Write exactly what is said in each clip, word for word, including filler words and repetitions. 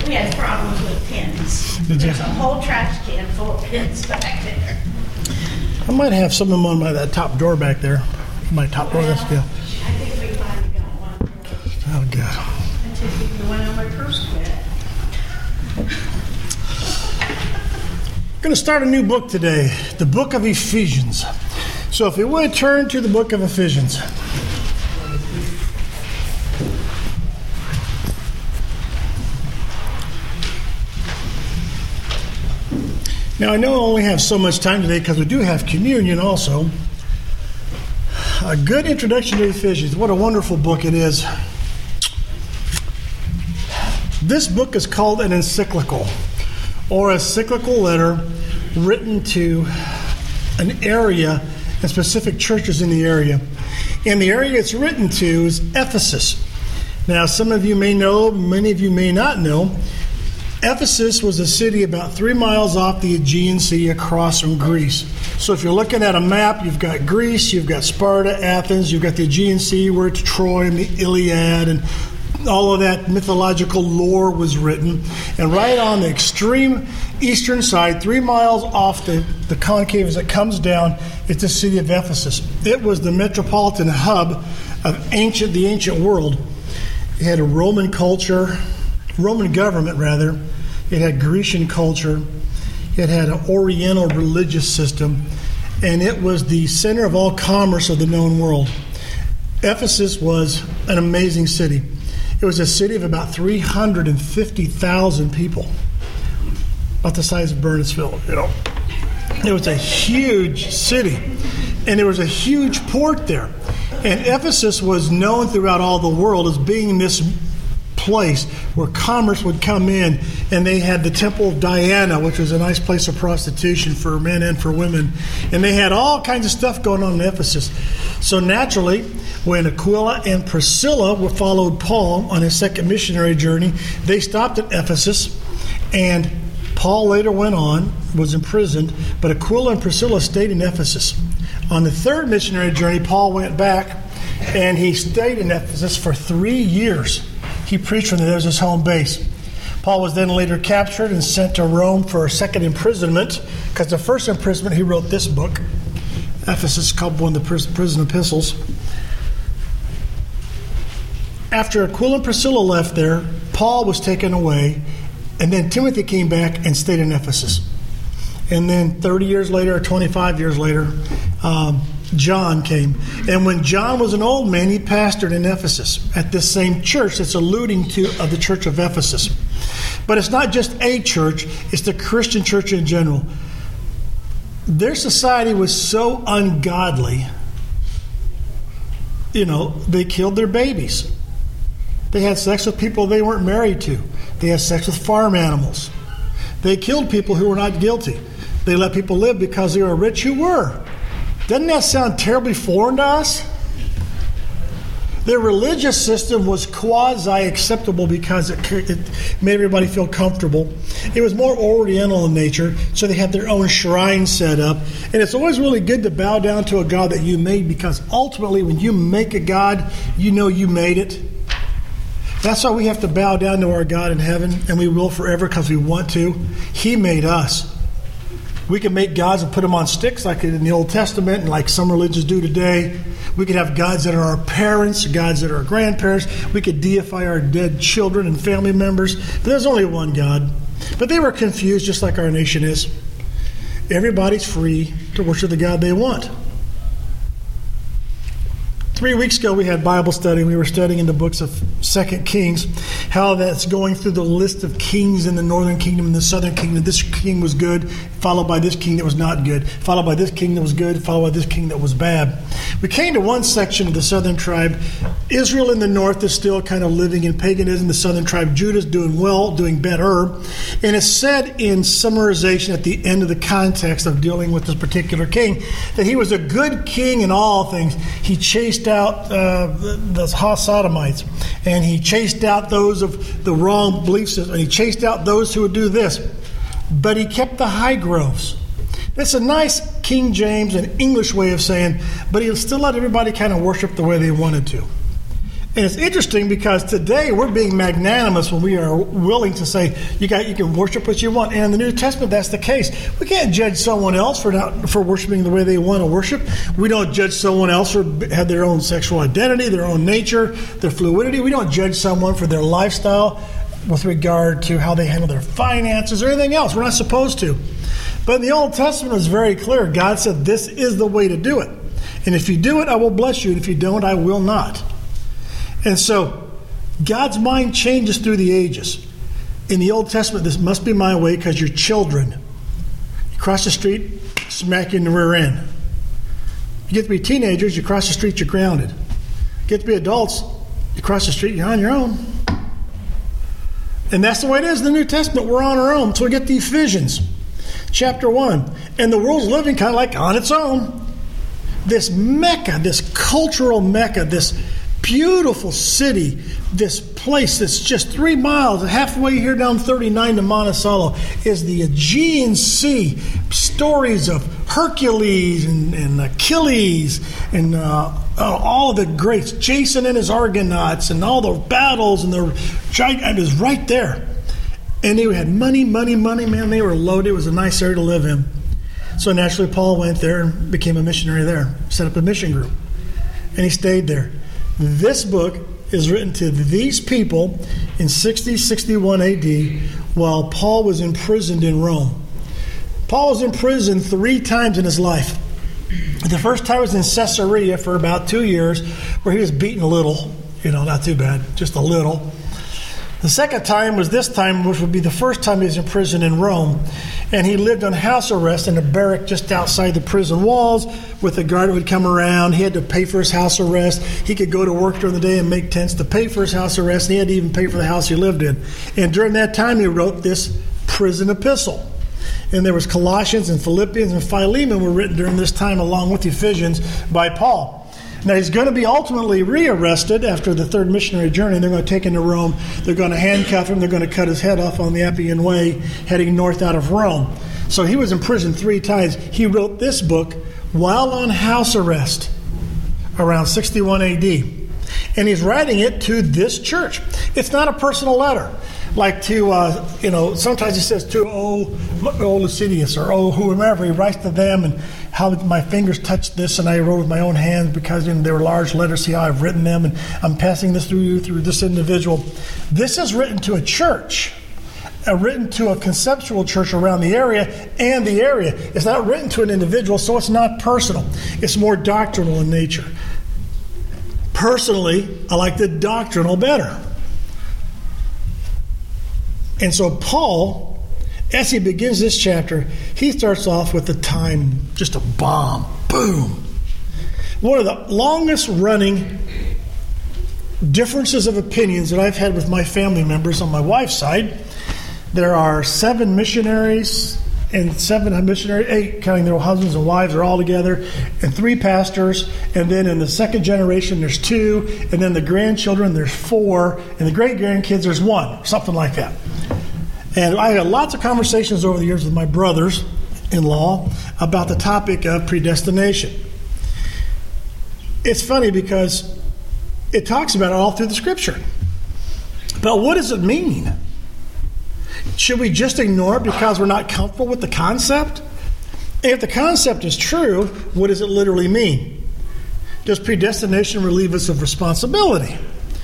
We had problems with pins. Did you? There's a whole trash can full of pins back there. I might have some of them on my that top drawer back there. My top drawer, that's good. I think we finally got one. Oh, God. I took the one on my purse quit. I'm going to start a new book today, the book of Ephesians. So if you would turn to the book of Ephesians. Now, I know I only have so much time today because we do have communion also. A good introduction to Ephesians. What a wonderful book it is. This book is called an encyclical, or a cyclical letter written to an area and specific churches in the area. And the area it's written to is Ephesus. Now, some of you may know, many of you may not know, Ephesus was a city about three miles off the Aegean Sea across from Greece. So if you're looking at a map, you've got Greece, you've got Sparta, Athens, you've got the Aegean Sea where it's Troy and the Iliad and all of that mythological lore was written. And right on the extreme eastern side, three miles off the, the concave as it comes down, it's the city of Ephesus. It was the metropolitan hub of ancient the ancient world. It had a Roman culture, Roman government rather. It had Grecian culture. It had an Oriental religious system. And it was the center of all commerce of the known world. Ephesus was an amazing city. It was a city of about three hundred fifty thousand people. About the size of Burnsville, you know. It was a huge city. And there was a huge port there. And Ephesus was known throughout all the world as being this place where commerce would come in, and they had the Temple of Diana, which was a nice place of prostitution for men and for women, and they had all kinds of stuff going on in Ephesus. So naturally, when Aquila and Priscilla followed Paul on his second missionary journey, they stopped at Ephesus, and Paul later went on, was imprisoned, but Aquila and Priscilla stayed in Ephesus. On the third missionary journey, Paul went back, and he stayed in Ephesus for three years. He preached from there. That was his home base. Paul was then later captured and sent to Rome for a second imprisonment, because the first imprisonment he wrote this book, Ephesus, called one of the prison epistles. After Aquila and Priscilla left there, Paul was taken away, and then Timothy came back and stayed in Ephesus. And then thirty years later, or twenty-five years later, um, John came. And when John was an old man, he pastored in Ephesus at this same church that's alluding to of the church of Ephesus. But it's not just a church, it's the Christian church in general. Their society was so ungodly, you know, they killed their babies. They had sex with people they weren't married to. They had sex with farm animals. They killed people who were not guilty. They let people live because they were rich who were. Doesn't that sound terribly foreign to us? Their religious system was quasi-acceptable because it, it made everybody feel comfortable. It was more Oriental in nature, so they had their own shrine set up. And it's always really good to bow down to a God that you made, because ultimately when you make a God, you know you made it. That's why we have to bow down to our God in heaven, and we will forever because we want to. He made us. We can make gods and put them on sticks like in the Old Testament and like some religions do today. We could have gods that are our parents, gods that are our grandparents. We could deify our dead children and family members. But there's only one God. But they were confused just like our nation is. Everybody's free to worship the God they want. Three weeks ago, we had Bible study. We were studying in the books of Second Kings, how that's going through the list of kings in the northern kingdom and the southern kingdom. This king was good, followed by this king that was not good, followed by this king that was good, followed by this king that was bad. We came to one section of the southern tribe. Israel in the north is still kind of living in paganism. The southern tribe, Judah, is doing well, doing better. And it's said in summarization at the end of the context of dealing with this particular king that he was a good king in all things. He chased out uh, the, the Sodomites, and he chased out those of the wrong belief system, and he chased out those who would do this. But he kept the high groves. It's a nice King James and English way of saying, but he still let everybody kind of worship the way they wanted to. And it's interesting because today we're being magnanimous when we are willing to say, you got, you can worship what you want. And in the New Testament, that's the case. We can't judge someone else for not for worshiping the way they want to worship. We don't judge someone else for have their own sexual identity, their own nature, their fluidity. We don't judge someone for their lifestyle with regard to how they handle their finances or anything else. We're not supposed to. But in the Old Testament, it's very clear. God said, this is the way to do it. And if you do it, I will bless you. And if you don't, I will not. And so, God's mind changes through the ages. In the Old Testament, this must be my way because you're children. You cross the street, smack you in the rear end. You get to be teenagers, you cross the street, you're grounded. You get to be adults, you cross the street, you're on your own. And that's the way it is in the New Testament. We're on our own. So we get the Ephesians, chapter one. And the world's living kind of like on its own. This Mecca, this cultural Mecca, this beautiful city, this place that's just three miles, halfway here down thirty-nine to Monticello, is the Aegean Sea. Stories of Hercules and, and Achilles and uh, uh, all of the greats, Jason and his Argonauts and all the battles and the giant, it was right there. And they had money, money, money, man, they were loaded. It was a nice area to live in. So naturally, Paul went there and became a missionary there, set up a mission group. And he stayed there. This book is written to these people in sixty, sixty-one A D while Paul was imprisoned in Rome. Paul was in prison three times in his life. The first time was in Caesarea for about two years where he was beaten a little. You know, not too bad, just a little. The second time was this time, which would be the first time he was in prison in Rome. And he lived on house arrest in a barrack just outside the prison walls with a guard that would come around. He had to pay for his house arrest. He could go to work during the day and make tents to pay for his house arrest. And he had to even pay for the house he lived in. And during that time, he wrote this prison epistle. And there was Colossians and Philippians and Philemon were written during this time along with Ephesians by Paul. Now, he's going to be ultimately rearrested after the third missionary journey. They're going to take him to Rome. They're going to handcuff him. They're going to cut his head off on the Appian Way, heading north out of Rome. So he was in prison three times. He wrote this book while on house arrest around sixty-one A D. And he's writing it to this church. It's not a personal letter. Like to, uh, you know, sometimes he says to, oh, oh, Lucidius, or oh, whomever. He writes to them and how my fingers touched this and I wrote with my own hands because, you know, they were large letters. See how I've written them and I'm passing this through you, through this individual. This is written to a church, uh, written to a conceptual church around the area and the area. It's not written to an individual, so it's not personal. It's more doctrinal in nature. Personally, I like the doctrinal better. And so Paul, as he begins this chapter, he starts off with the time, just a bomb, boom. One of the longest running differences of opinions that I've had with my family members on my wife's side. There are seven missionaries and seven missionaries, eight counting their husbands and wives are all together, and three pastors. And then in the second generation, there's two. And then the grandchildren, there's four. And the great-grandkids, there's one, something like that. And I had lots of conversations over the years with my brothers-in-law about the topic of predestination. It's funny because it talks about it all through the Scripture. But what does it mean? Should we just ignore it because we're not comfortable with the concept? And if the concept is true, what does it literally mean? Does predestination relieve us of responsibility?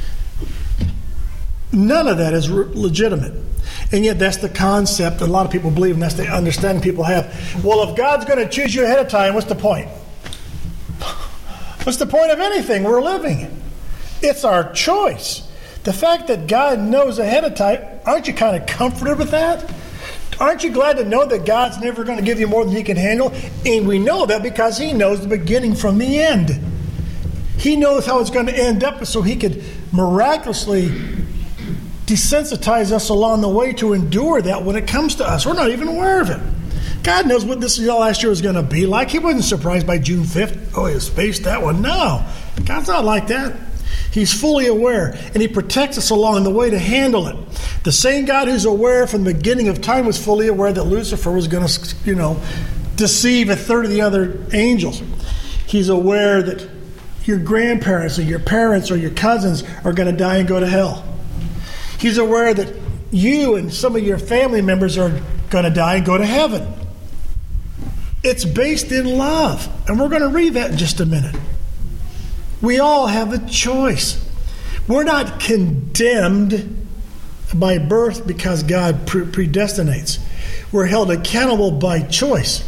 None of that is re- legitimate. And yet that's the concept that a lot of people believe, and that's the understanding people have. Well, if God's going to choose you ahead of time, what's the point? What's the point of anything we're living? It's our choice. The fact that God knows ahead of time, aren't you kind of comforted with that? Aren't you glad to know that God's never going to give you more than He can handle? And we know that because He knows the beginning from the end. He knows how it's going to end up so He could miraculously desensitize us along the way to endure that when it comes to us. We're not even aware of it. God knows what this last year was going to be like. He wasn't surprised by June fifth. Oh, He spaced that one. No, God's not like that. He's fully aware, and He protects us along the way to handle it. The same God who's aware from the beginning of time was fully aware that Lucifer was going to, you know, deceive a third of the other angels. He's aware that your grandparents or your parents or your cousins are going to die and go to hell. He's aware that you and some of your family members are going to die and go to heaven. It's based in love. And we're going to read that in just a minute. We all have a choice. We're not condemned by birth because God pre- predestinates. We're held accountable by choice.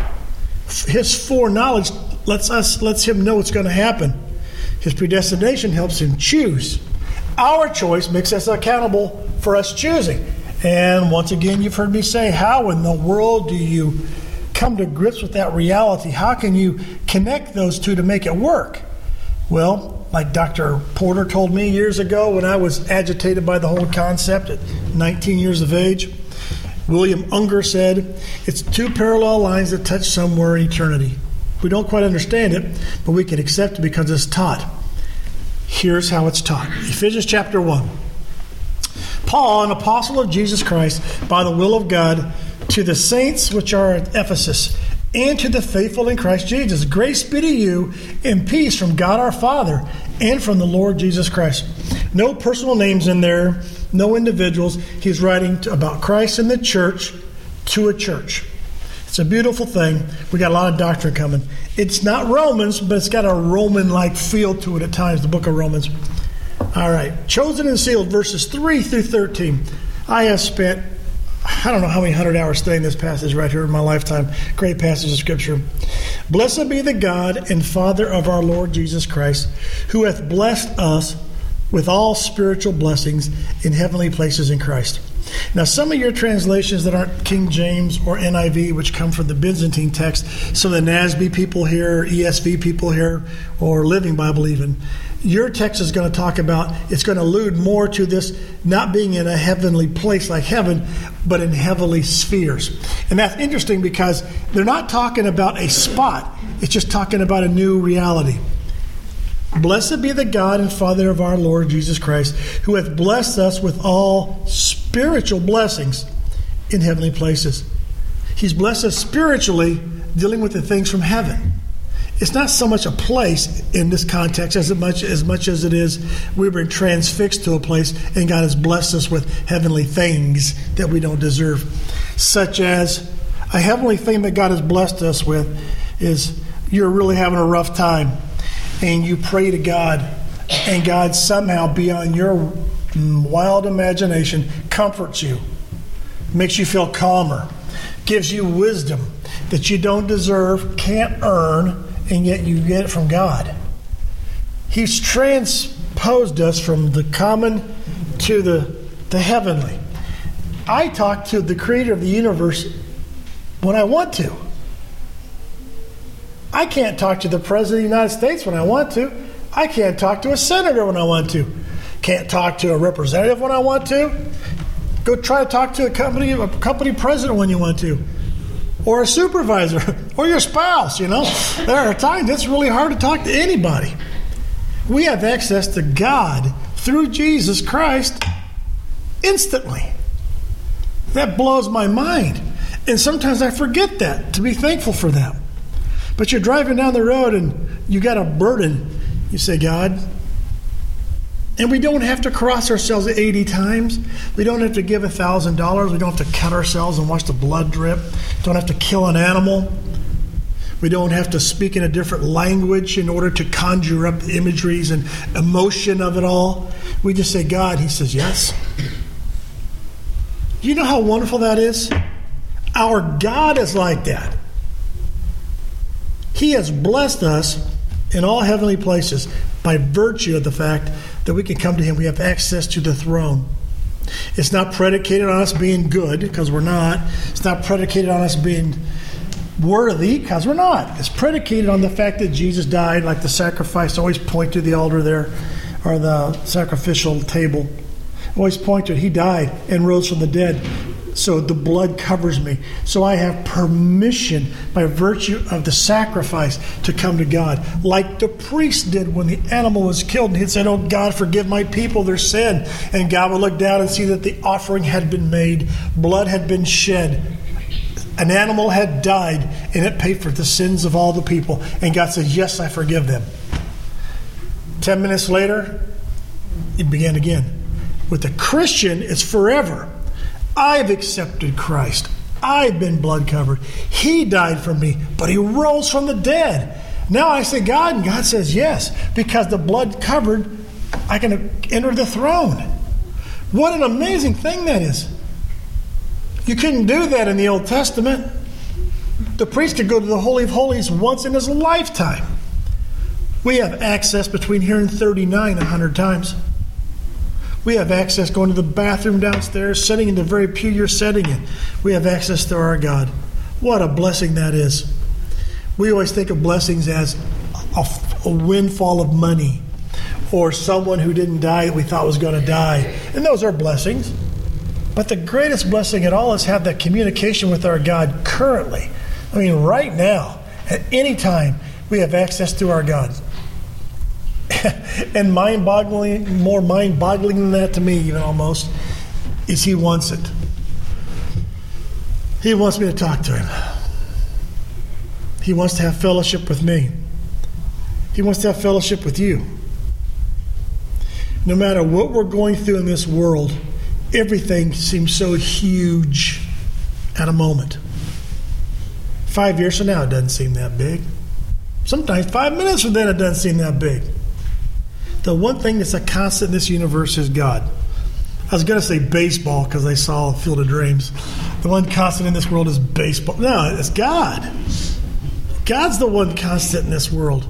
His foreknowledge lets us lets him know what's going to happen. His predestination helps him choose. Our choice makes us accountable for us choosing. And once again, you've heard me say, how in the world do you come to grips with that reality? How can you connect those two to make it work? Well, like Doctor Porter told me years ago when I was agitated by the whole concept at nineteen years of age, William Unger said, it's two parallel lines that touch somewhere in eternity. We don't quite understand it, but we can accept it because it's taught. Here's how it's taught. Ephesians chapter one. Paul, an apostle of Jesus Christ, by the will of God, to the saints which are at Ephesus, and to the faithful in Christ Jesus, grace be to you and peace from God our Father and from the Lord Jesus Christ. No personal names in there, no individuals. He's writing to, about Christ and the church to a church. It's a beautiful thing. We got a lot of doctrine coming. It's not Romans, but it's got a Roman-like feel to it at times, the book of Romans. All right. Chosen and sealed, verses three through thirteen. I have spent, I don't know how many hundred hours studying this passage right here in my lifetime. Great passage of Scripture. Blessed be the God and Father of our Lord Jesus Christ, who hath blessed us with all spiritual blessings in heavenly places in Christ. Now, some of your translations that aren't King James or N I V, which come from the Byzantine text, some of the N A S B people here, E S V people here, or Living Bible even, your text is going to talk about, it's going to allude more to this not being in a heavenly place like heaven, but in heavenly spheres. And that's interesting because they're not talking about a spot. It's just talking about a new reality. Blessed be the God and Father of our Lord Jesus Christ, who hath blessed us with all spiritual blessings in heavenly places. He's blessed us spiritually, dealing with the things from heaven. It's not so much a place in this context as much as much as it is we've been transfixed to a place and God has blessed us with heavenly things that we don't deserve. Such as a heavenly thing that God has blessed us with is you're really having a rough time and you pray to God and God somehow beyond your wild imagination comforts you, makes you feel calmer, gives you wisdom that you don't deserve, can't earn, and yet you get it from God. He's transposed us from the common to the, the heavenly. I talk to the creator of the universe when I want to. I can't talk to the President of the United States when I want to. I can't talk to a senator when I want to. Can't talk to a representative when I want to. Go try to talk to a company, a company president when you want to. Or a supervisor, or your spouse, you know. There are times it's really hard to talk to anybody. We have access to God through Jesus Christ instantly. That blows my mind. And sometimes I forget that, to be thankful for that. But you're driving down the road and you got a burden. You say, God, and we don't have to cross ourselves eighty times. We don't have to give one thousand dollars. We don't have to cut ourselves and watch the blood drip. Don't have to kill an animal. We don't have to speak in a different language in order to conjure up the imageries and emotion of it all. We just say, God. He says, yes. You know how wonderful that is? Our God is like that. He has blessed us in all heavenly places by virtue of the fact that we can come to Him. We have access to the throne. It's not predicated on us being good, because we're not. It's not predicated on us being worthy, because we're not. It's predicated on the fact that Jesus died, like the sacrifice. Always point to the altar there, or the sacrificial table. Always point to it. He died and rose from the dead. So the blood covers me. So I have permission by virtue of the sacrifice to come to God. Like the priest did when the animal was killed. And he'd said, oh God, forgive my people their sin. And God would look down and see that the offering had been made. Blood had been shed. An animal had died. And it paid for the sins of all the people. And God says, yes, I forgive them. Ten minutes later, it began again. With the Christian, it's forever. I've accepted Christ. I've been blood covered. He died for me, but he rose from the dead. Now I say God, and God says yes, because the blood covered, I can enter the throne. What an amazing thing that is. You couldn't do that in the Old Testament. The priest could go to the Holy of Holies once in his lifetime. We have access between here and thirty-nine a hundred times. We have access going to the bathroom downstairs, sitting in the very pew you're sitting in. We have access to our God. What a blessing that is. We always think of blessings as a, a windfall of money or someone who didn't die that we thought was going to die. And those are blessings. But the greatest blessing at all is have that communication with our God currently. I mean, right now, at any time, we have access to our God. And mind-boggling, more mind-boggling than that to me, even almost, is He wants it. He wants me to talk to Him. He wants to have fellowship with me. He wants to have fellowship with you. No matter what we're going through in this world, everything seems so huge at a moment. Five years from now, it doesn't seem that big. Sometimes five minutes from then, it doesn't seem that big. The one thing that's a constant in this universe is God. I was going to say baseball because I saw Field of Dreams. The one constant in this world is baseball. No, it's God. God's the one constant in this world.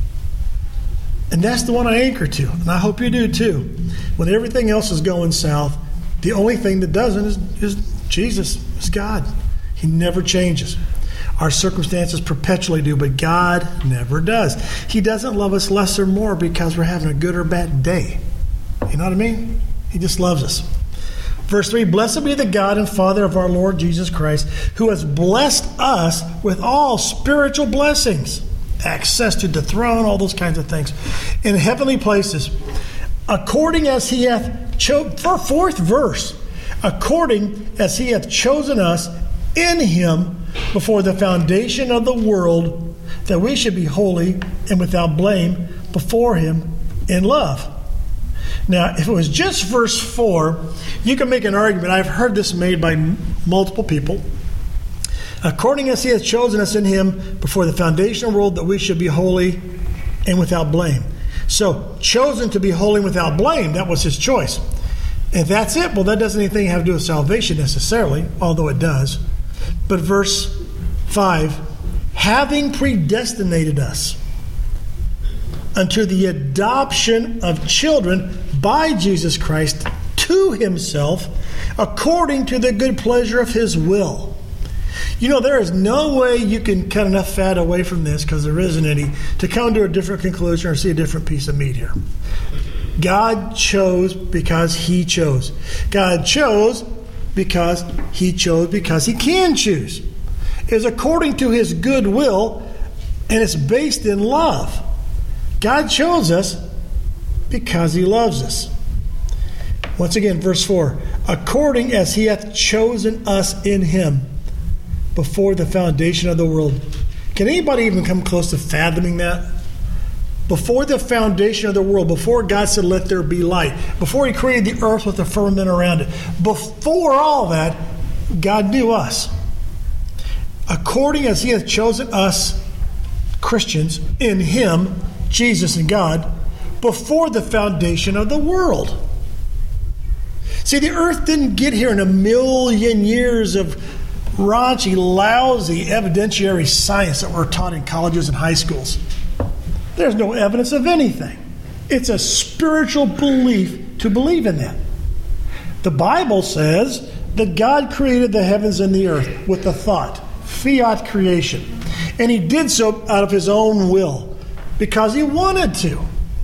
And that's the one I anchor to. And I hope you do too. When everything else is going south, the only thing that doesn't is, is Jesus, is God. He never changes. Our circumstances perpetually do, but God never does. He doesn't love us less or more because we're having a good or bad day. You know what I mean? He just loves us. Verse three, blessed be the God and Father of our Lord Jesus Christ, who has blessed us with all spiritual blessings, access to the throne, all those kinds of things, in heavenly places, according as He hath chosen, fourth verse, according as He hath chosen us in Him before the foundation of the world, that we should be holy and without blame before Him in love. Now, if it was just verse four, you can make an argument. I've heard this made by m- multiple people. According as He has chosen us in Him before the foundation of the world, that we should be holy and without blame. So, chosen to be holy and without blame, that was His choice. If that's it, well, that doesn't anything have to do with salvation necessarily, although it does. But verse five, having predestinated us unto the adoption of children by Jesus Christ to Himself, according to the good pleasure of His will. You know, there is no way you can cut enough fat away from this, because there isn't any, to come to a different conclusion or see a different piece of meat here. God chose because He chose. God chose because He chose because He can choose. It's according to His good will, and it's based in love. God chose us because He loves us. Once again, verse four, according as He hath chosen us in Him before the foundation of the world. Can anybody even come close to fathoming that? Before the foundation of the world, before God said, let there be light, before He created the earth with the firmament around it, before all that, God knew us. According as He hath chosen us, Christians, in Him, Jesus and God, before the foundation of the world. See, the earth didn't get here in a million years of raunchy, lousy evidentiary science that we're taught in colleges and high schools. There's no evidence of anything. It's a spiritual belief to believe in that. The Bible says that God created the heavens and the earth with the thought, fiat creation. And He did so out of His own will because He wanted to.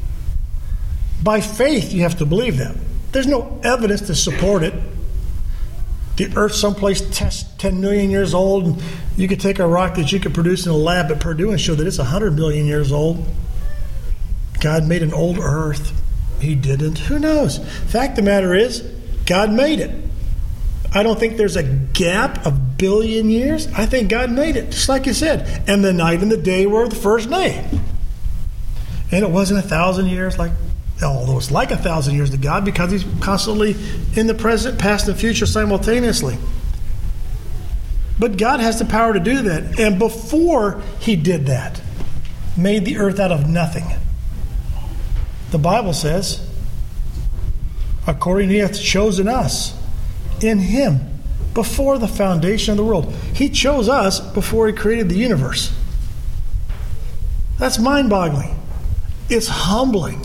By faith, you have to believe that. There's no evidence to support it. The earth someplace ten million years old, and you could take a rock that you could produce in a lab at Purdue and show that it's one hundred million years old. God made an old earth. He didn't. Who knows? Fact of the matter is, God made it. I don't think there's a gap of billion years. I think God made it, just like you said. And the night and the day were the first day. And it wasn't a thousand years like, although it's like a thousand years to God because he's constantly in the present, past, and future simultaneously. But God has the power to do that. And before he did that, made the earth out of nothing. The Bible says, according to he hath chosen us in him before the foundation of the world. He chose us before he created the universe. That's mind-boggling. It's humbling.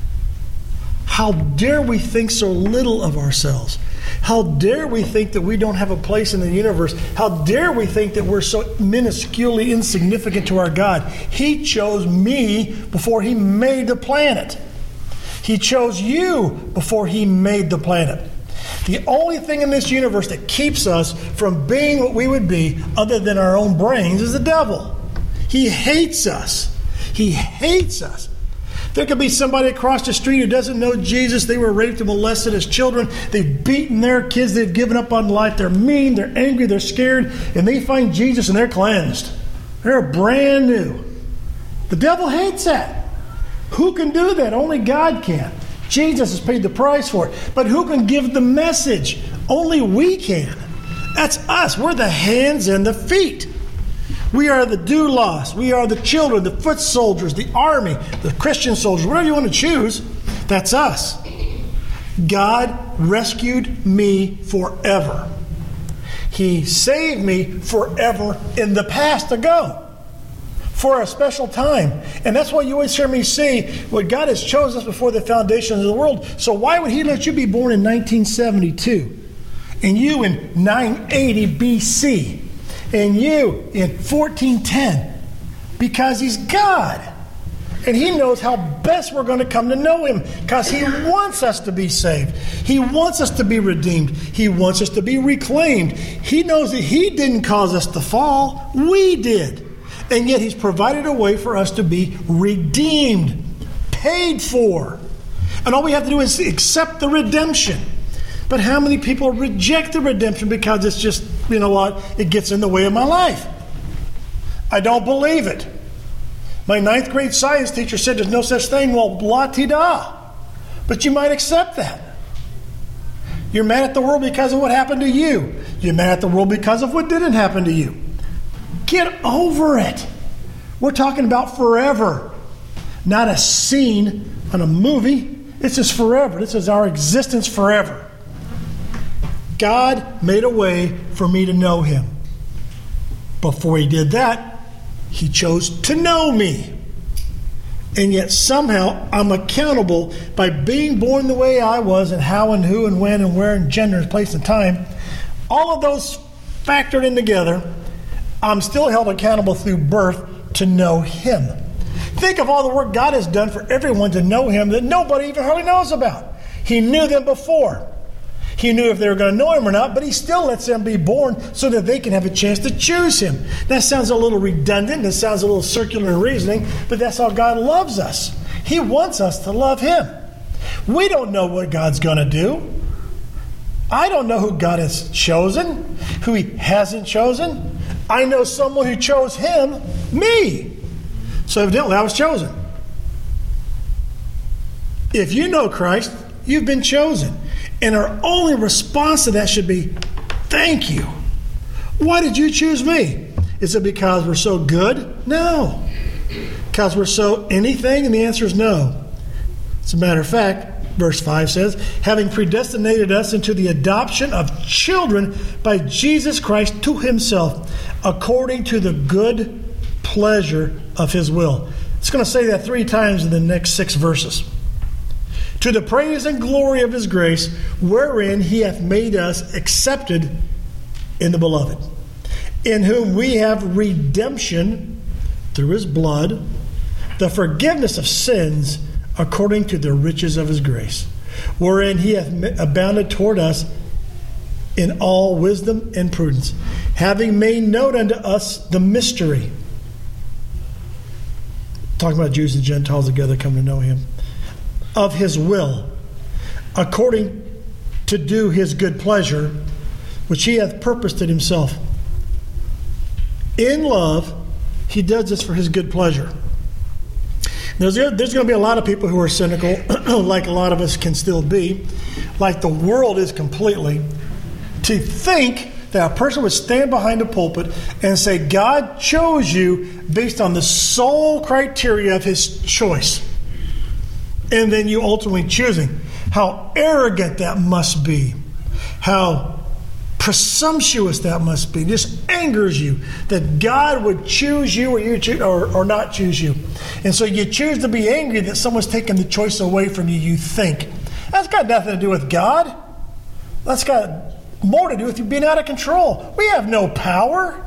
How dare we think so little of ourselves? How dare we think that we don't have a place in the universe? How dare we think that we're so minusculely insignificant to our God? He chose me before he made the planet. He chose you before he made the planet. The only thing in this universe that keeps us from being what we would be other than our own brains is the devil. He hates us. He hates us. There could be somebody across the street who doesn't know Jesus. They were raped and molested as children. They've beaten their kids. They've given up on life. They're mean. They're angry. They're scared. And they find Jesus and they're cleansed. They're brand new. The devil hates that. Who can do that? Only God can. Jesus has paid the price for it. But who can give the message? Only we can. That's us. We're the hands and the feet. We are the doulos. We are the children, the foot soldiers, the army, the Christian soldiers, whatever you want to choose. That's us. God rescued me forever. He saved me forever in the past ago for a special time. And that's why you always hear me say, well, God has chosen us before the foundations of the world. So why would he let you be born in nineteen seventy-two and you in nine eighty B C? And you in fourteen ten, because he's God. And he knows how best we're going to come to know him, because he wants us to be saved. He wants us to be redeemed. He wants us to be reclaimed. He knows that he didn't cause us to fall. We did. And yet he's provided a way for us to be redeemed, paid for. And all we have to do is accept the redemption. But how many people reject the redemption because it's just, you know what, it gets in the way of my life? I don't believe it. My ninth grade science teacher said there's no such thing, well, la-ti-da. But you might accept that. You're mad at the world because of what happened to you. You're mad at the world because of what didn't happen to you. Get over it. We're talking about forever, not a scene on a movie. This is forever. This is our existence forever. God made a way for me to know him. Before he did that, he chose to know me. And yet somehow I'm accountable by being born the way I was, and how and who and when and where and gender and place and time. All of those factored in together, I'm still held accountable through birth to know him. Think of all the work God has done for everyone to know him that nobody even hardly knows about. He knew them before. He knew if they were going to know him or not, but he still lets them be born so that they can have a chance to choose him. That sounds a little redundant. That sounds a little circular in reasoning, but that's how God loves us. He wants us to love him. We don't know what God's going to do. I don't know who God has chosen, who he hasn't chosen. I know someone who chose him, me. So evidently I was chosen. If you know Christ, you've been chosen. And our only response to that should be, thank you. Why did you choose me? Is it because we're so good? No. Because we're so anything? And the answer is no. As a matter of fact, verse five says, having predestinated us into the adoption of children by Jesus Christ to himself, according to the good pleasure of his will. It's going to say that three times in the next six verses. To the praise and glory of his grace, wherein he hath made us accepted in the beloved, in whom we have redemption through his blood, the forgiveness of sins according to the riches of his grace, wherein he hath abounded toward us in all wisdom and prudence, having made known unto us the mystery. Talking about Jews and Gentiles together coming to know him. Of his will, according to do his good pleasure, which he hath purposed in himself. In love, he does this for his good pleasure. There's, there's going to be a lot of people who are cynical, like a lot of us can still be, like the world is completely, to think that a person would stand behind a pulpit and say, God chose you based on the sole criteria of his choice. And then you ultimately choosing. How arrogant that must be. How presumptuous that must be. It just angers you that God would choose you or, you cho- or, or not choose you. And so you choose to be angry that someone's taken the choice away from you, you think. That's got nothing to do with God. That's got more to do with you being out of control. We have no power.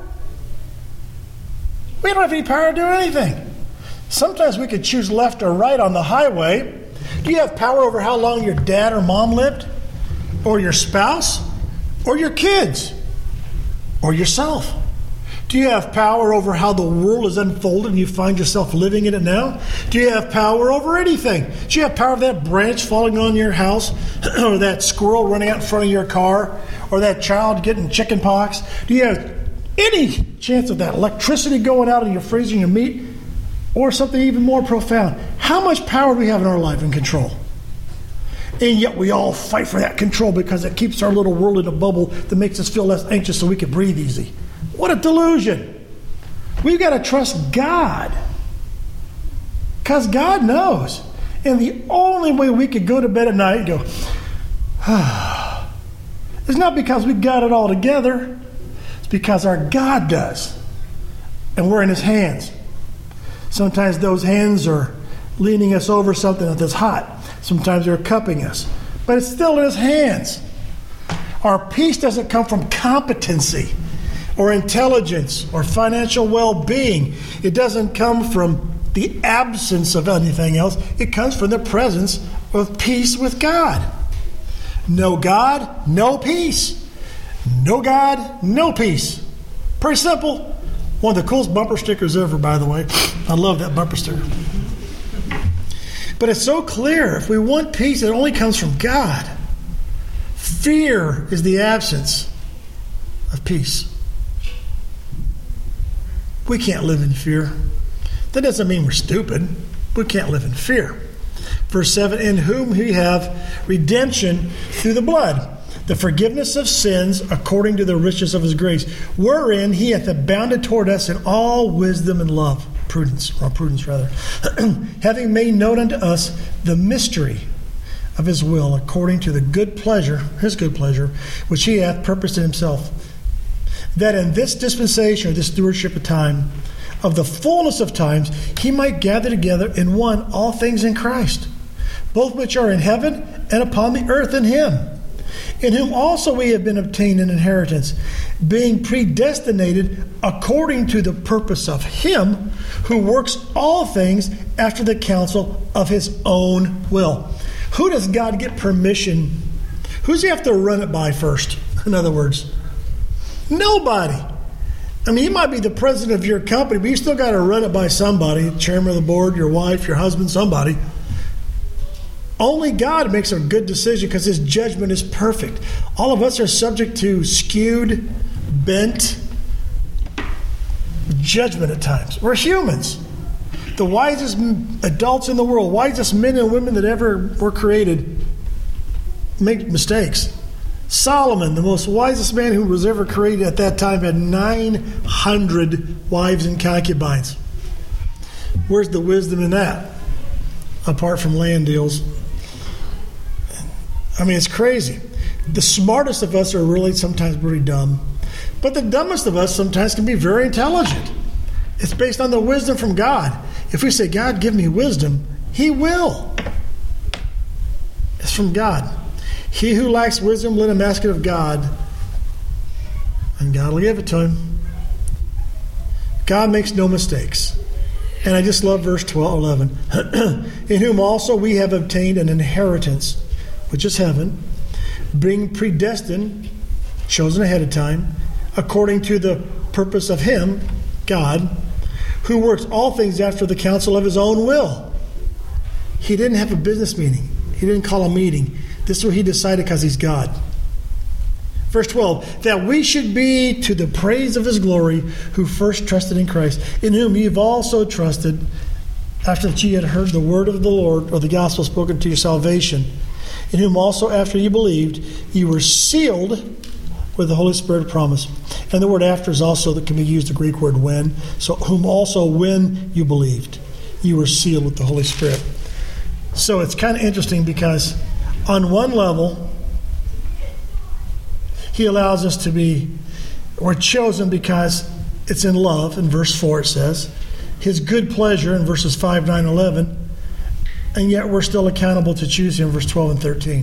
We don't have any power to do anything. Sometimes we could choose left or right on the highway. Do you have power over how long your dad or mom lived? Or your spouse? Or your kids? Or yourself? Do you have power over how the world is unfolded and you find yourself living in it now? Do you have power over anything? Do you have power over that branch falling on your house? Or that squirrel running out in front of your car? Or that child getting chicken pox? Do you have any chance of that electricity going out and you're freezing your meat? Or something even more profound? How much power do we have in our life and control? And yet we all fight for that control because it keeps our little world in a bubble that makes us feel less anxious so we can breathe easy. What a delusion. We've got to trust God. Because God knows. And the only way we could go to bed at night and go, ah, it's not because we got it all together. It's because our God does. And we're in his hands. Sometimes those hands are leaning us over something that's hot. Sometimes they're cupping us. But it's still in his hands. Our peace doesn't come from competency or intelligence or financial well-being. It doesn't come from the absence of anything else. It comes from the presence of peace with God. No God, no peace. No God, no peace. Pretty simple. One of the coolest bumper stickers ever, by the way. I love that bumper sticker. But it's so clear. If we want peace, it only comes from God. Fear is the absence of peace. We can't live in fear. That doesn't mean we're stupid. We can't live in fear. Verse seven, in whom we have redemption through the blood, the forgiveness of sins according to the riches of his grace, wherein he hath abounded toward us in all wisdom and love. Prudence, or prudence rather, having made known unto us the mystery of his will, according to the good pleasure, his good pleasure, which he hath purposed in himself, that in this dispensation, or this stewardship of time, of the fullness of times, he might gather together in one all things in Christ, both which are in heaven and upon the earth in him, in whom also we have been obtained an inheritance, being predestinated according to the purpose of him who works all things after the counsel of his own will. Who does God get permission? Who does he have to run it by first? In other words, nobody. I mean, you might be the president of your company, but you still got to run it by somebody, chairman of the board, your wife, your husband, somebody. Only God makes a good decision because his judgment is perfect. All of us are subject to skewed, bent judgment at times. We're humans. The wisest adults in the world, wisest men and women that ever were created, make mistakes. Solomon, the most wisest man who was ever created at that time, had nine hundred wives and concubines. Where's the wisdom in that? Apart from land deals. I mean, it's crazy. The smartest of us are really sometimes pretty dumb. But the dumbest of us sometimes can be very intelligent. It's based on the wisdom from God. If we say, God, give me wisdom, he will. It's from God. He who lacks wisdom, let him ask it of God, and God will give it to him. God makes no mistakes. And I just love verse twelve, eleven. In whom also we have obtained an inheritance, which is heaven, being predestined, chosen ahead of time, according to the purpose of him, God, who works all things after the counsel of his own will. He didn't have a business meeting. He didn't call a meeting. This is what he decided because he's God. Verse twelve, that we should be to the praise of his glory, who first trusted in Christ, in whom you've also trusted, after that ye had heard the word of the Lord, or the gospel spoken to your salvation, in whom also after ye believed, ye were sealed with the Holy Spirit of promise. And the word after is also that can be used, the Greek word when. So whom also when you believed, you were sealed with the Holy Spirit. So it's kind of interesting because on one level, he allows us to be, we're chosen because it's in love, in verse four it says. His good pleasure in verses five, nine, eleven, and yet we're still accountable to choose him, verse twelve and thirteen.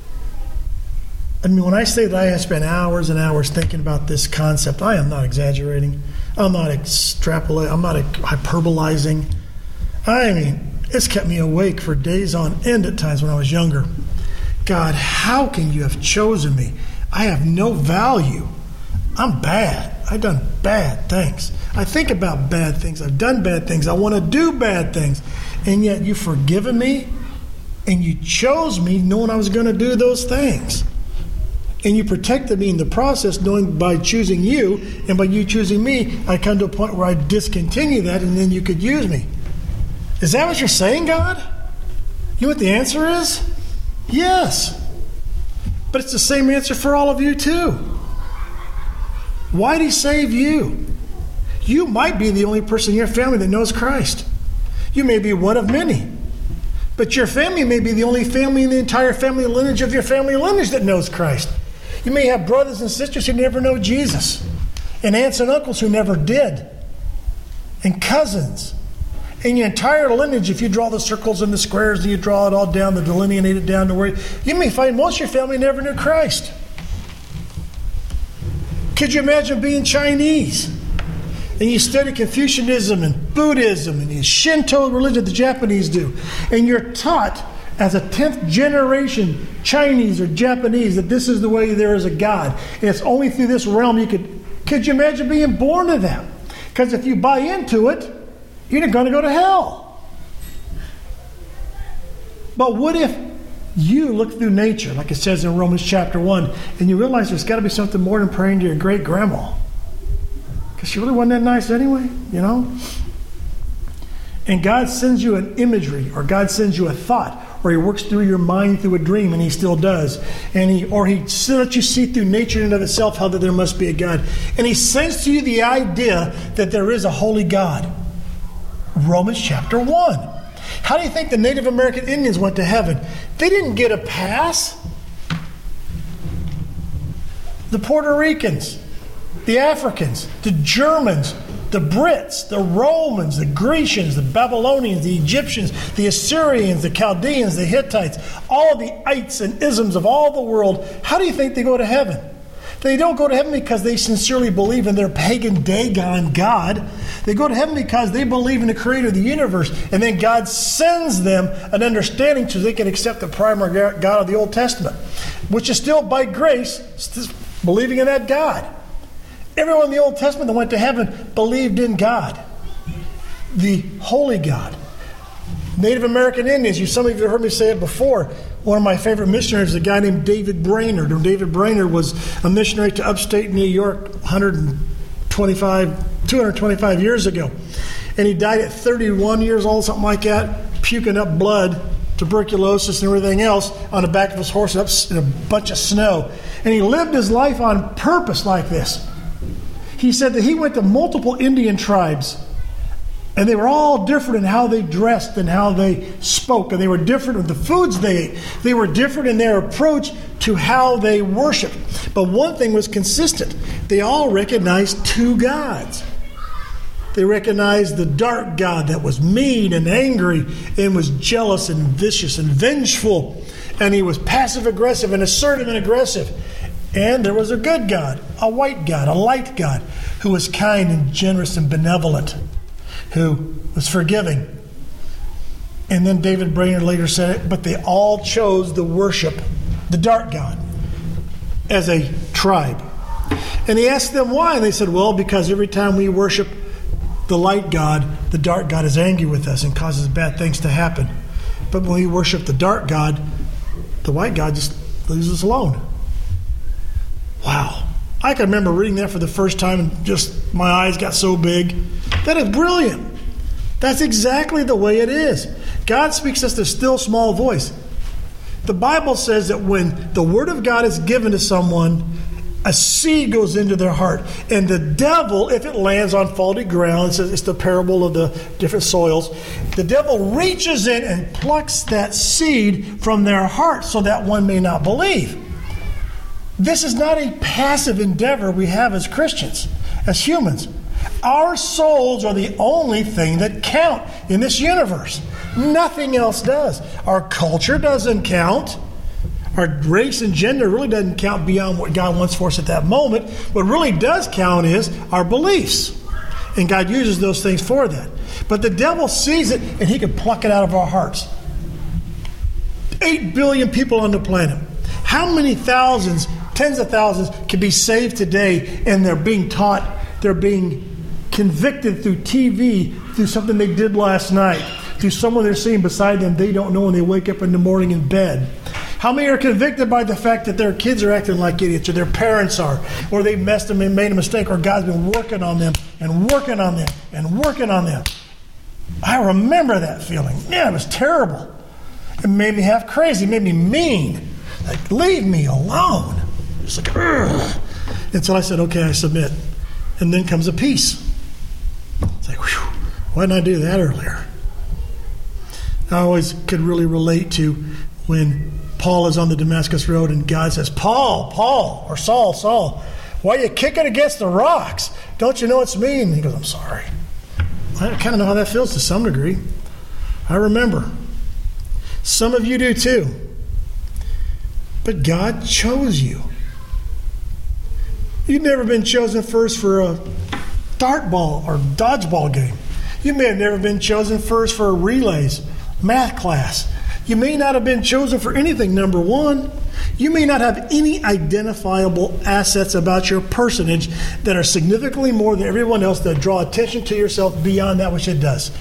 I mean, when I say that I have spent hours and hours thinking about this concept, I am not exaggerating. I'm not extrapolating. I'm not hyperbolizing. I mean, it's kept me awake for days on end at times when I was younger. God, how can you have chosen me? I have no value. I'm bad. I've done bad things. I think about bad things. I've done bad things. I want to do bad things. And yet you've forgiven me and you chose me knowing I was going to do those things. And you protected me in the process, knowing by choosing you and by you choosing me, I come to a point where I discontinue that and then you could use me. Is that what you're saying, God? You know what the answer is? Yes. But it's the same answer for all of you too. Why'd he save you? You might be the only person in your family that knows Christ. You may be one of many. But your family may be the only family in the entire family lineage of your family lineage that knows Christ. You may have brothers and sisters who never know Jesus. And aunts and uncles who never did. And cousins. And your entire lineage, if you draw the circles and the squares and you draw it all down, to delineate it down to where you may find most of your family never knew Christ. Could you imagine being Chinese? And you study Confucianism and Buddhism and the Shinto religion the Japanese do. And you're taught as a tenth generation Chinese or Japanese that this is the way there is a God. And it's only through this realm you could... Could you imagine being born to them? Because if you buy into it, you're going to go to hell. But what if you look through nature, like it says in Romans chapter one, and you realize there's got to be something more than praying to your great-grandma? Because she really wasn't that nice anyway, you know? And God sends you an imagery, or God sends you a thought, or he works through your mind through a dream, and he still does. And he, or he lets you see through nature in and of itself how that there must be a God. And he sends to you the idea that there is a holy God. Romans chapter one. How do you think the Native American Indians went to heaven? They didn't get a pass. The Puerto Ricans, the Africans, the Germans, the Brits, the Romans, the Grecians, the Babylonians, the Egyptians, the Assyrians, the Chaldeans, the Hittites, all the ites and isms of all the world, how do you think they go to heaven? They don't go to heaven because they sincerely believe in their pagan Dagon God. They go to heaven because they believe in the creator of the universe. And then God sends them an understanding so they can accept the primary God of the Old Testament, which is still by grace, believing in that God. Everyone in the Old Testament that went to heaven believed in God, the holy God. Native American Indians, you some of you have heard me say it before. One of my favorite missionaries is a guy named David Brainerd. And David Brainerd was a missionary to upstate New York one hundred twenty-five, two hundred twenty-five years ago. And he died at thirty-one years old, something like that, puking up blood, tuberculosis and everything else on the back of his horse up in a bunch of snow. And he lived his life on purpose like this. He said that he went to multiple Indian tribes, and they were all different in how they dressed and how they spoke, and they were different in the foods they ate. They were different in their approach to how they worshiped. But one thing was consistent. They all recognized two gods. They recognized the dark God that was mean and angry and was jealous and vicious and vengeful. And he was passive-aggressive and assertive and aggressive. And there was a good God, a white God, a light God, who was kind and generous and benevolent, who was forgiving. And then David Brainerd later said it, but they all chose to worship the dark God as a tribe. And he asked them why, and they said, well, because every time we worship the light God, the dark God is angry with us and causes bad things to happen. But when we worship the dark God, the white God just leaves us alone. Wow. I can remember reading that for the first time and just my eyes got so big. That is brilliant. That's exactly the way it is. God speaks us to still small voice. The Bible says that when the Word of God is given to someone, a seed goes into their heart. And the devil, if it lands on faulty ground, it's, it's the parable of the different soils, the devil reaches in and plucks that seed from their heart so that one may not believe. This is not a passive endeavor we have as Christians, as humans. Our souls are the only thing that count in this universe. Nothing else does. Our culture doesn't count. Our race and gender really doesn't count beyond what God wants for us at that moment. What really does count is our beliefs. And God uses those things for that. But the devil sees it and he can pluck it out of our hearts. Eight billion people on the planet. How many thousands, tens of thousands can be saved today and they're being taught, they're being convicted through T V, through something they did last night, through someone they're seeing beside them they don't know when they wake up in the morning in bed? How many are convicted by the fact that their kids are acting like idiots, or their parents are, or they messed them and made a mistake, or God's been working on them and working on them and working on them? I remember that feeling. Yeah, it was terrible. It made me half crazy. It made me mean. Like, leave me alone. It's like, ugh. Until I said, okay, I submit. And then comes a peace. It's like, whew, why didn't I do that earlier? I always could really relate to when Paul is on the Damascus Road and God says, Paul, Paul, or Saul, Saul, why are you kicking against the rocks? Don't you know it's me? And he goes, I'm sorry. I kind of know how that feels to some degree. I remember. Some of you do too. But God chose you. You've never been chosen first for a dart ball or dodgeball game. You may have never been chosen first for a relays, math class. You may not have been chosen for anything, number one. You may not have any identifiable assets about your personage that are significantly more than everyone else that draw attention to yourself beyond that which it does.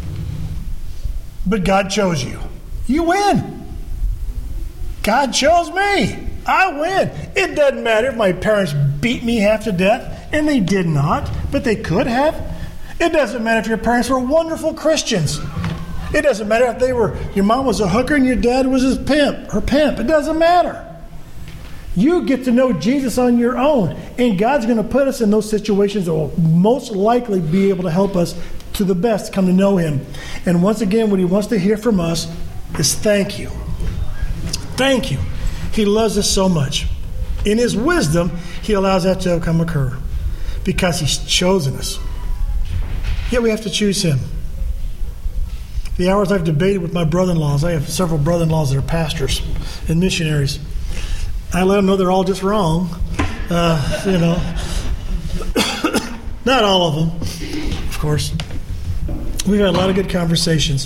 But God chose you. You win. God chose me. I win. It doesn't matter if my parents beat me half to death, and they did not, but they could have. It doesn't matter if your parents were wonderful Christians. It doesn't matter if they were, your mom was a hooker and your dad was his pimp, her pimp. It doesn't matter. You get to know Jesus on your own, and God's going to put us in those situations that will most likely be able to help us to the best come to know Him. And once again, what He wants to hear from us is thank you. Thank you. He loves us so much. In His wisdom, He allows that to come occur because He's chosen us. Yet we have to choose Him. The hours I've debated with my brother-in-laws, I have several brother-in-laws that are pastors and missionaries. I let them know they're all just wrong. Uh, you know, not all of them, of course. We've had a lot of good conversations.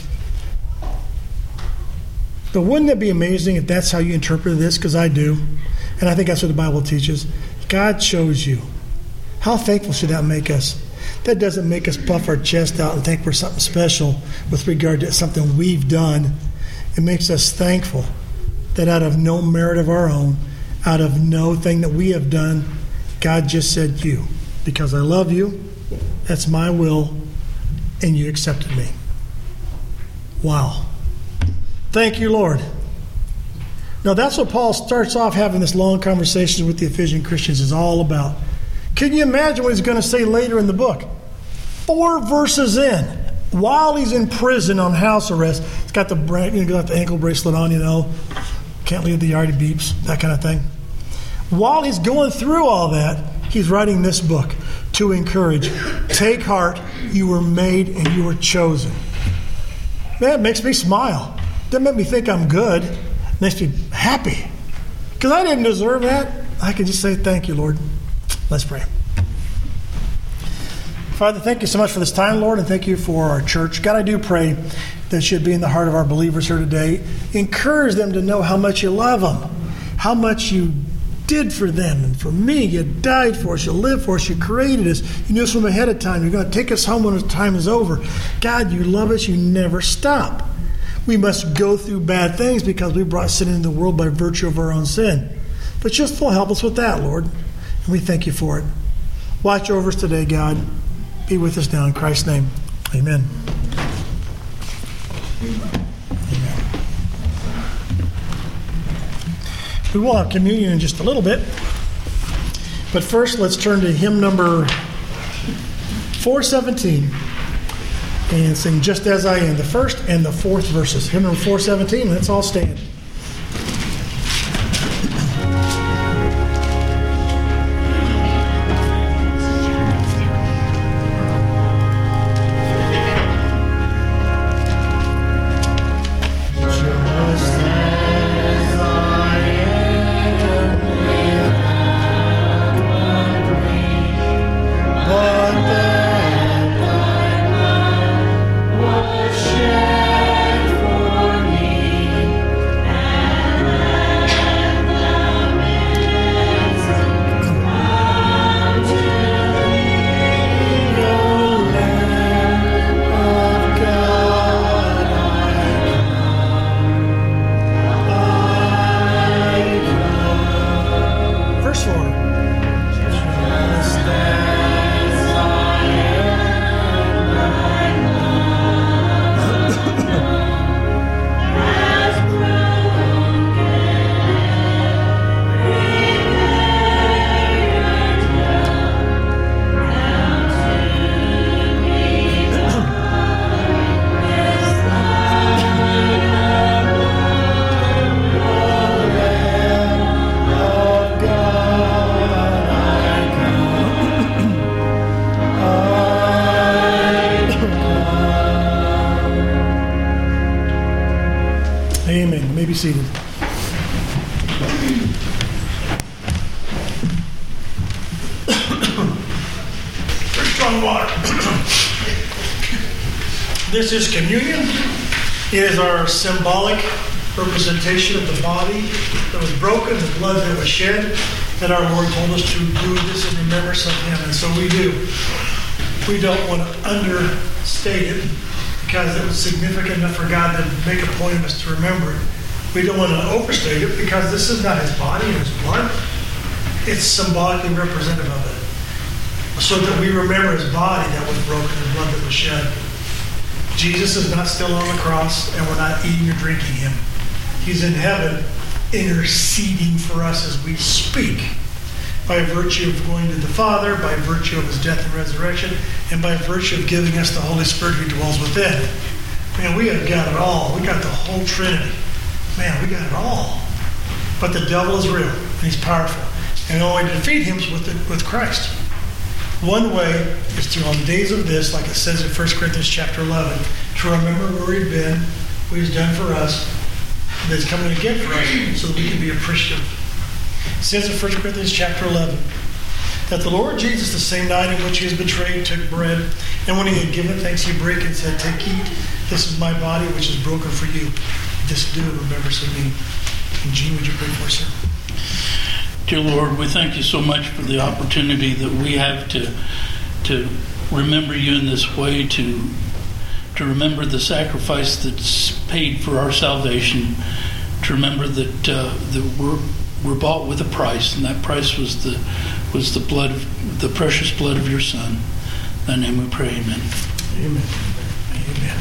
But wouldn't it be amazing if that's how you interpret this? Because I do. And I think that's what the Bible teaches. God chose you. How thankful should that make us? That doesn't make us puff our chest out and think we're something special with regard to something we've done. It makes us thankful that out of no merit of our own, out of no thing that we have done, God just said you. Because I love you, that's my will, and you accepted me. Wow. Thank you, Lord. Now that's what Paul starts off having this long conversation with the Ephesian Christians is all about. Can you imagine what he's going to say later in the book? Four verses in, while he's in prison on house arrest, he's got the, you know, got the ankle bracelet on, you know, can't leave the yard, he beeps, that kind of thing. While he's going through all that, he's writing this book to encourage. Take heart, you were made and you were chosen. Man, it makes me smile. Doesn't make me think I'm good. It makes me happy. Because I didn't deserve that. I can just say thank you, Lord. Let's pray. Father, thank you so much for this time, Lord, and thank you for our church. God, I do pray that should be in the heart of our believers here today. Encourage them to know how much you love them, how much you did for them and for me. You died for us. You lived for us. You created us. You knew us from ahead of time. You're going to take us home when the time is over. God, you love us. You never stop. We must go through bad things because we brought sin into the world by virtue of our own sin. But just still help us with that, Lord. And we thank you for it. Watch over us today, God. Be with us now in Christ's name. Amen. We will have communion in just a little bit. But first, let's turn to hymn number four seventeen and sing Just As I Am, the first and the fourth verses. Hymn number four seventeen, let's all stand. Seated. Strong water. This is communion. It is our symbolic representation of the body that was broken, the blood that was shed, that our Lord told us to do this in remembrance of Him, and so we do. We don't want to understate it because it was significant enough for God to make a point of us to remember it. We don't want to overstate it because this is not His body or His blood. It's symbolically representative of it. So that we remember His body that was broken and blood that was shed. Jesus is not still on the cross and we're not eating or drinking Him. He's in heaven interceding for us as we speak by virtue of going to the Father, by virtue of His death and resurrection, and by virtue of giving us the Holy Spirit who dwells within. Man, we have got it all. We got the whole Trinity. Man, we got it all. But the devil is real, and he's powerful. And the only way to defeat him is with, the, with Christ. One way is to, on the days of this, like it says in First Corinthians chapter eleven, to remember where we've been, what He's done for us, and that He's coming again for us, so that we can be appreciative. It says in First Corinthians chapter eleven, that the Lord Jesus, the same night in which He was betrayed, took bread, and when He had given thanks, He brake and said, "Take, eat, this is my body, which is broken for you. This do in remembrance of me." And Gene, would you pray for us, sir? Dear Lord, we thank You so much for the opportunity that we have to to remember You in this way, to to remember the sacrifice that's paid for our salvation, to remember that uh, that we're we're bought with a price, and that price was the was the blood of, the precious blood of Your Son. In Thy name we pray, amen. Amen. Amen.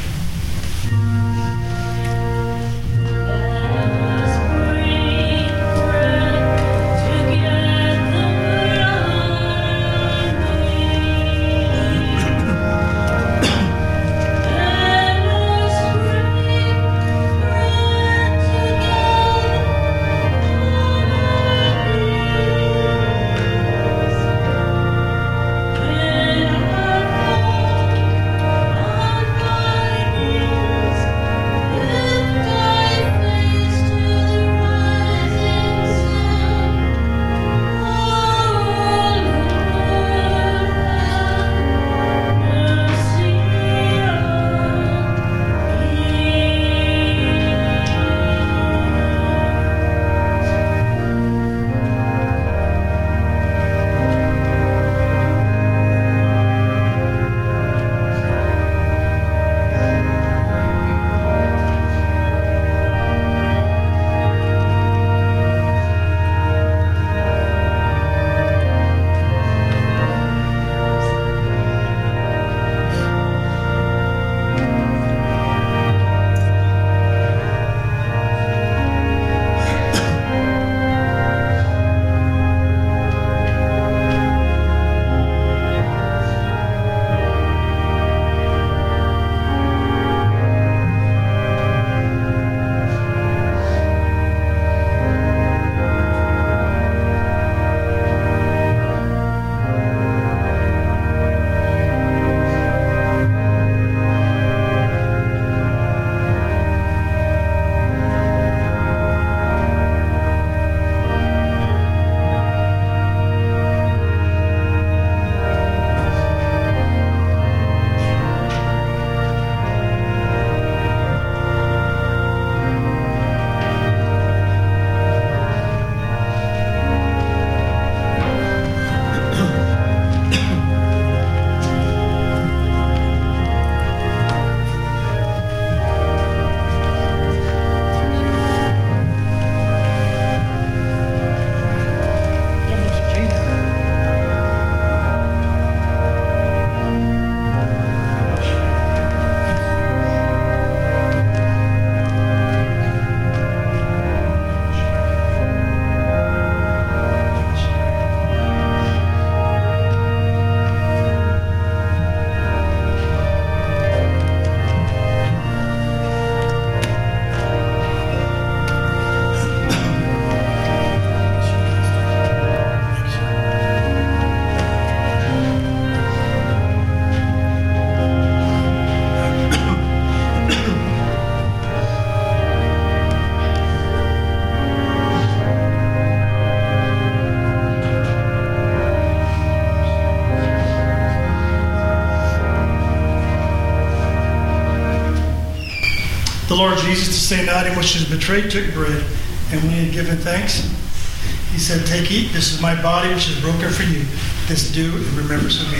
Lord Jesus, the same night in which he was betrayed, took bread, and when he had given thanks, he said, "Take, eat, this is my body which is broken for you. This do in remembrance of me."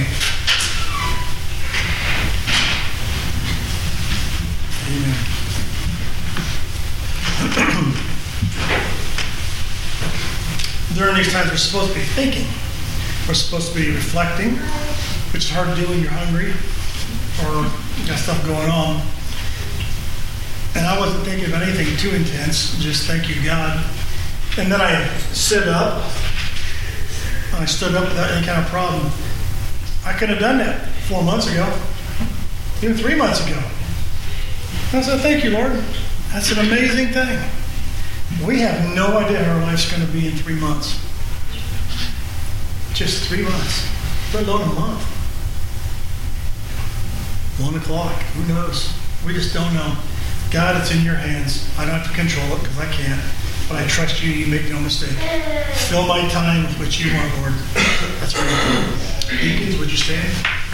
Amen. During these times, we're supposed to be thinking. We're supposed to be reflecting, which is hard to do when you're hungry or you got stuff going on. And I wasn't thinking of anything too intense, just thank you, God. And then I sit up, and I stood up without any kind of problem. I could have done that four months ago, even three months ago. And I said, thank you, Lord. That's an amazing thing. We have no idea how our life's going to be in three months. Just three months, let alone a month. One o'clock, who knows? We just don't know. God, it's in your hands. I don't have to control it because I can't. But I trust you. You make no mistake. Fill my time with what you want, Lord. That's what I do. Deacons, would you stand?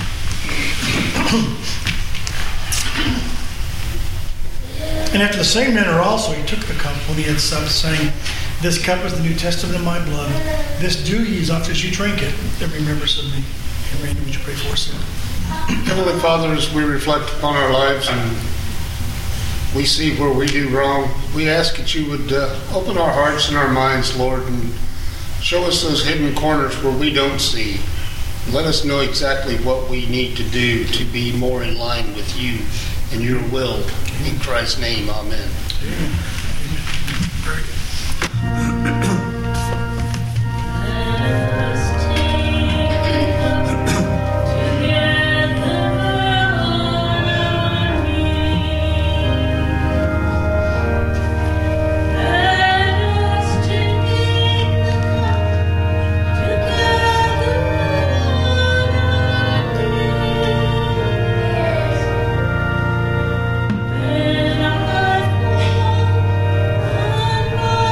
And after the same manner also he took the cup when he had supped, saying, "This cup is the New Testament of my blood. This do ye as oft as you drink it in remembrance of me." And Randy, would you pray for us, sir? Heavenly Father, as we reflect upon our lives and we see where we do wrong, we ask that you would uh, open our hearts and our minds, Lord, and show us those hidden corners where we don't see. Let us know exactly what we need to do to be more in line with you and your will. In Christ's name, amen. Amen. Very good. When I was born,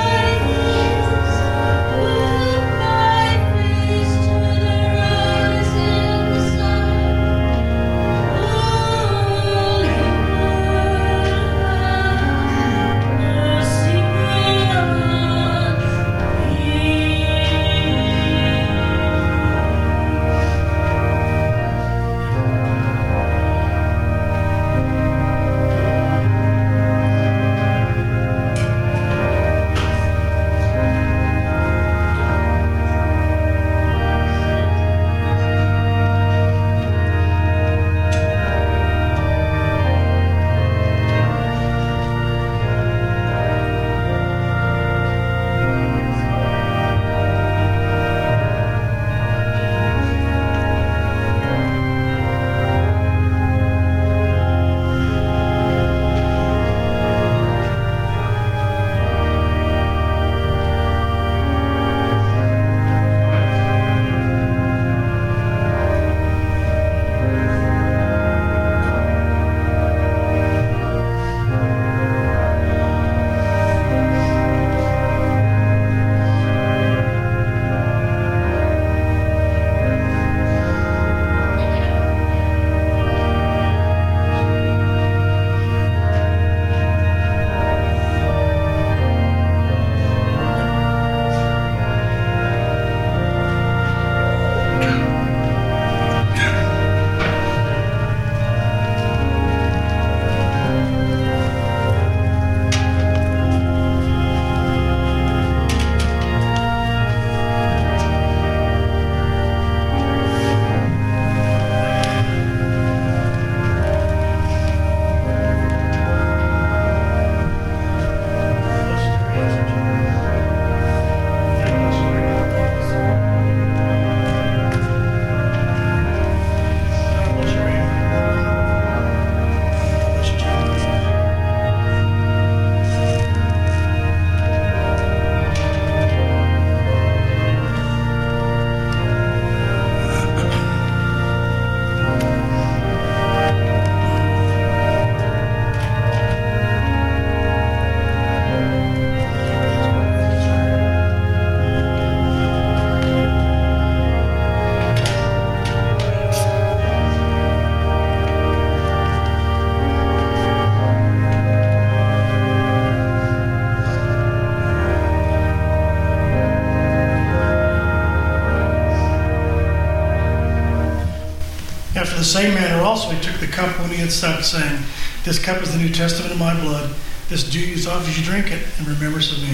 After the same manner also he took the cup when he had supped, saying, This cup is the New Testament of my blood. This do you as often as you drink it in remembrance of me.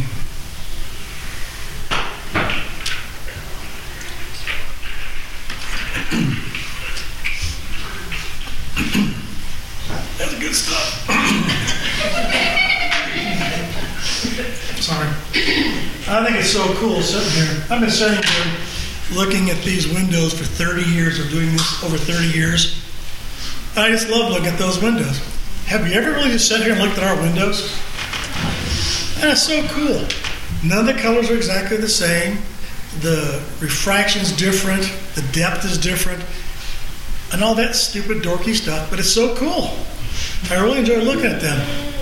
That's good stuff. Sorry. I think it's so cool sitting here. I've been sitting here looking at these windows for thirty years, or doing this over thirty years. And I just love looking at those windows. Have you ever really just sat here and looked at our windows? And it's so cool. None of the colors are exactly the same. The refraction's different. The depth is different. And all that stupid, dorky stuff. But it's so cool. I really enjoy looking at them.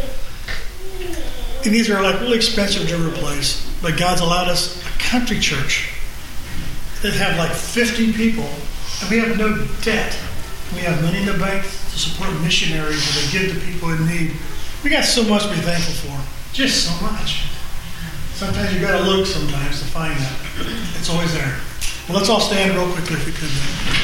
And these are like really expensive to replace. But God's allowed us a country church that have like fifty people. And we have no debt. We have money in the bank to support missionaries and to give to people in need. We got so much to be thankful for. Just so much. Sometimes you got to look sometimes to find that. It's always there. Well, let's all stand real quickly if we could.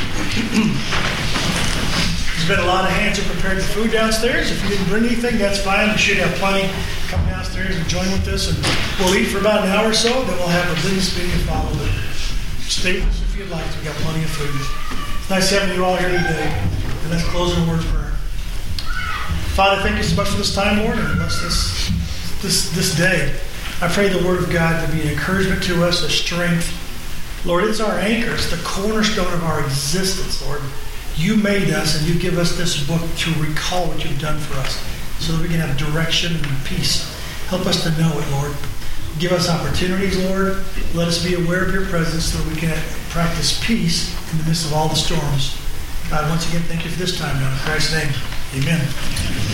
There's been a lot of hands who prepared the food downstairs. If you didn't bring anything, that's fine. We should have plenty. Come downstairs and join with us, and we'll eat for about an hour or so. Then we'll have a business meeting to follow. Stay with us if you'd like. We've got plenty of food. It's nice having you all here today. And let's close in a word of prayer. Father, thank you so much for this time, Lord, and bless this, this, this day. I pray the Word of God to be an encouragement to us, a strength. Lord, it's our anchor. It's the cornerstone of our existence, Lord. You made us, and you give us this book to recall what you've done for us so that we can have direction and peace. Help us to know it, Lord. Give us opportunities, Lord. Let us be aware of your presence so that we can practice peace in the midst of all the storms. God, once again, thank you for this time now. In Christ's name, amen.